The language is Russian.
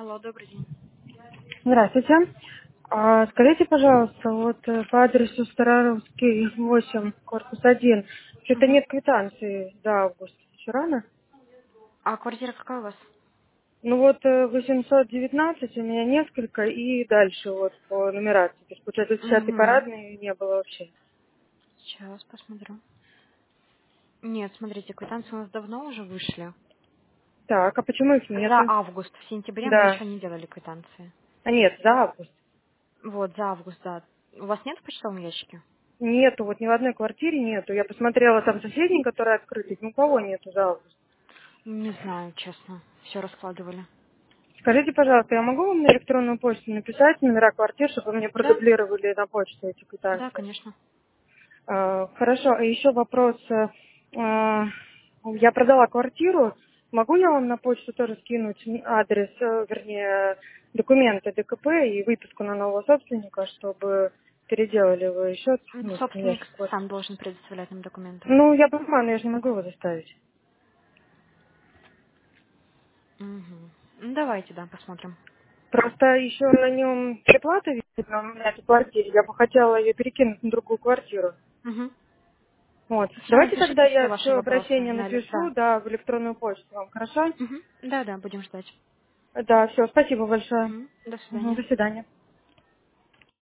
Алло, добрый день. Здравствуйте. Скажите, пожалуйста, по адресу Старорусский, 8, корпус 1, что-то Мгм. нет квитанции за август. Еще рано? А квартира какая у вас? 819 у меня несколько, и дальше по нумерации. То есть, получается, 10-й Угу. парадный не было вообще. Сейчас посмотрю. Нет, смотрите, квитанции у нас давно уже вышли. Так, а почему их За нету? август. В сентябре мы Да. еще не делали квитанции. А нет, за август. Вот, за август, да. У вас нет в почтовом ящике? Нету, ни в одной квартире нету. Я посмотрела там соседние, которые открыты, ни у кого нету за август. Не знаю, честно. Все раскладывали. Скажите, пожалуйста, я могу вам на электронную почту написать номера квартир, чтобы вы мне Да, продублировали на почту эти да, квитанции? конечно. Хорошо, а еще вопрос. Я продала квартиру. Могу я вам на почту тоже скинуть адрес, вернее, документы ДКП и выписку на нового собственника, чтобы переделали его счет? Ну, я Собственник сейчас вот. сам должен предоставлять нам документы. Ну, я понимаю, но я же не могу его заставить. Угу. Ну, давайте, да, посмотрим. Просто еще на нем переплата висит на этой квартире. Я бы хотела ее перекинуть на другую квартиру. Угу. Вот. Все, Давайте тогда напишите все я ваши все вопросы. обращение напишу, Да. да, в электронную почту вам. Хорошо? Угу. Да, да, будем ждать. Да, все, спасибо большое. Мгм. До Мгм, свидания. до свидания.